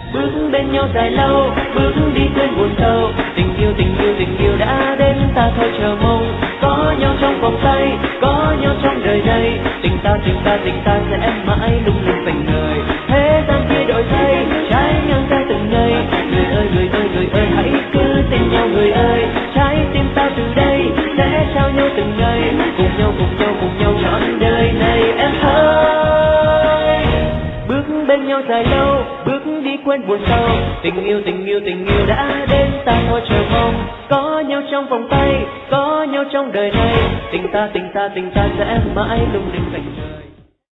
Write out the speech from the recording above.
bước bên nhau dài lâu, bước đi quên buồn sâu. Tình yêu đã đến, ta thôi chờ mong. Có nhau trong vòng tay, có nhau trong đời này. Tình ta sẽ mãi lung linh vành người. Thế gian kia đổi thay, trái ngang ra từng ngày. Người ơi hãy cứ tin nhau người ơi. Trái tim ta từ đây sẽ trao nhau từng ngày. Cùng nhau trọn đời này em ơi. Bước bên nhau dài lâu, bước đi quên buồn sâu. Tình yêu đã đến, ta thôi chờ mong. Có nhau trong vòng tay, có nhau trong đời này. Tình ta sẽ mãi lung linh vành người.